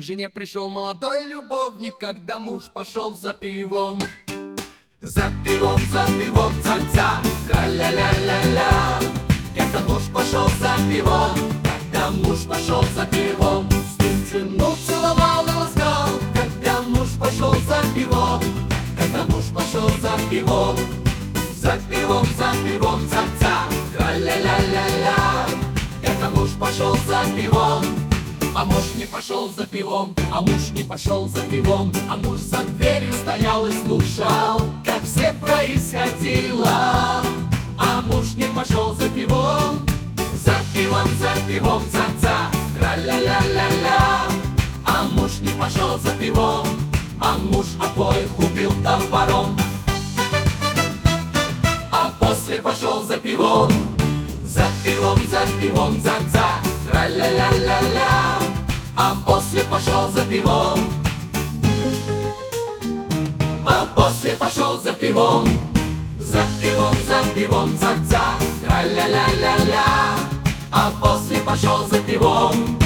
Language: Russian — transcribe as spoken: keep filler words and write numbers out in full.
жене пришел молодой любовник, когда муж пошел за пивом. За пивом, за пивом, цальца, тра-ля-ля-ля-ля. Когда муж пошел за пивом, когда муж пошел за пивом, жену целовал и ласкал. Когда муж пошел за пивом, когда муж пошел за пивом, за пивом, за пивом, цальца, тра-ля-ля-ля-ля. Когда муж пошел за пивом, а муж не пошел за пивом, а муж не пошел за пивом, а муж за дверью стоял и слушал, как все происходило. А муж не пошел за пивом, за пивом, за пивом, за-за, тра-ля-ля-ля-ля. А муж не пошел за пивом, а муж обоих убил топором. А после пошел за пивом, за пивом, за пивом, за-за, тра-ля-ля-ля-ля. А после пошел за пивом, а после пошел за пивом, за пивом, за пивом, за-за, тра-ля-ля-ля-ля. А после пошел за пивом.